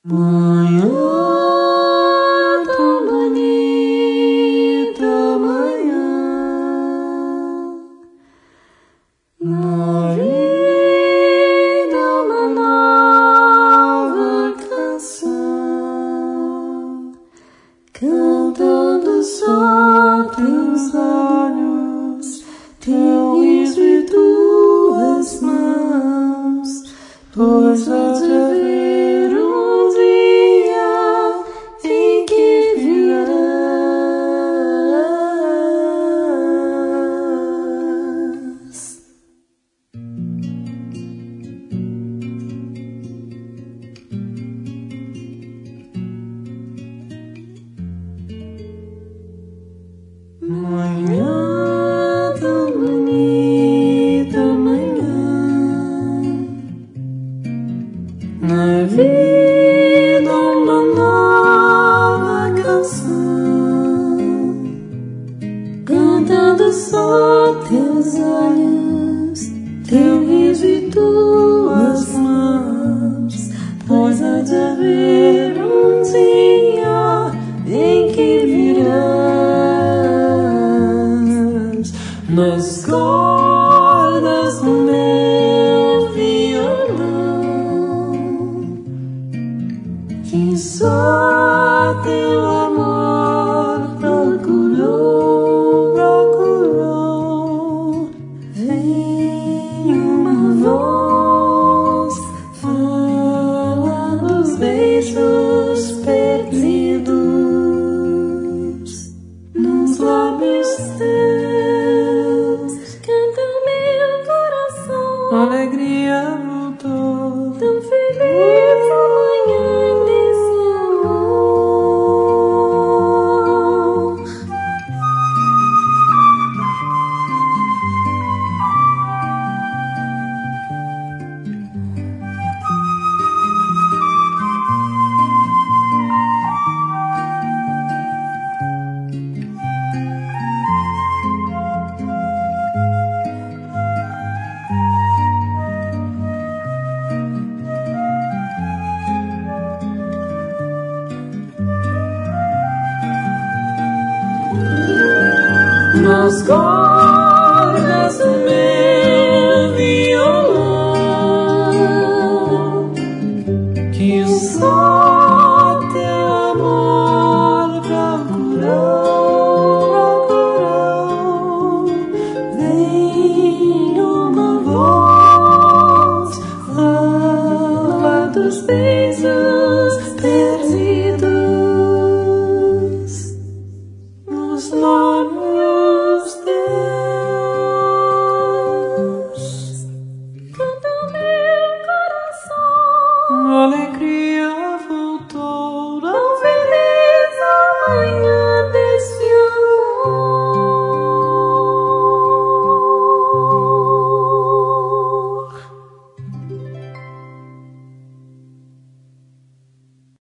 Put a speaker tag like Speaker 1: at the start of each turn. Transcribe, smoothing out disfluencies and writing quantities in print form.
Speaker 1: Manhã tão bonita, manhã, na vida uma nova canção, cantando só teus olhos, teu riso e tuas mãos, pois há de haver um dia em que virás. Manhã tão bonita, manhã, na vida uma nova canção, cantando só teus olhos, teu riso e tuas mãos, pois há de haver um dia em que virás nas cordas do meu violão, que só teu amor procurou. Vem uma voz, fala dos beijos perdidos nos lábios teus, canta o meu coração. A alegria voltou, tão feliz amanhã desse amor. Nas cordas do meu violão, que só